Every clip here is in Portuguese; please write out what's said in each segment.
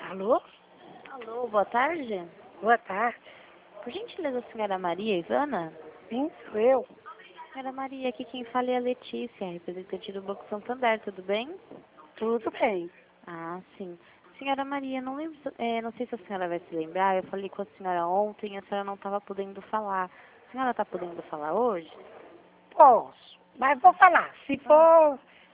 Alô? Alô, boa tarde. Boa tarde. Por gentileza, a senhora Maria Ivana? Sim, sou eu. Senhora Maria, aqui quem fala é a Letícia, representante do Banco Santander, tudo bem? Tudo bem. Ah, sim. Senhora Maria, não lembro, não sei se a senhora vai se lembrar, eu falei com a senhora ontem e a senhora não estava podendo falar. A senhora está podendo falar hoje? Posso, mas vou falar. Se for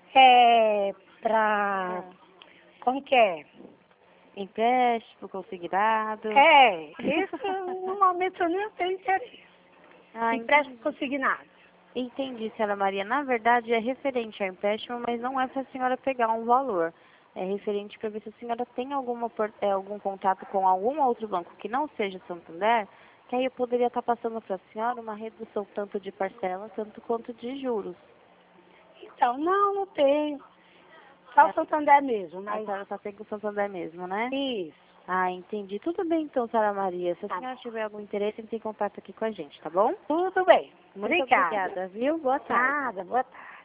pra... Ah. Como que é? Empréstimo, consignado? Isso no momento eu nem tenho interesse. Ah, Empréstimo entendi. consignado. Entendi, senhora Maria. Na verdade, é referente ao empréstimo, mas não é para a senhora pegar um valor. É referente para ver se a senhora tem algum contato com algum outro banco que não seja Santander, que aí eu poderia estar passando para a senhora uma redução tanto de parcela, tanto quanto de juros. Então, não tenho. Só o Santander mesmo, A mas senhora só tem com o Santander mesmo, né? isso. Ah, entendi. Tudo bem então, senhora Maria. Se a Tá senhora bom. tiver algum interesse, entre em contato aqui com a gente, tá bom? Tudo bem. Muito Obrigada. obrigada, viu? Boa tarde. Nada, boa tarde.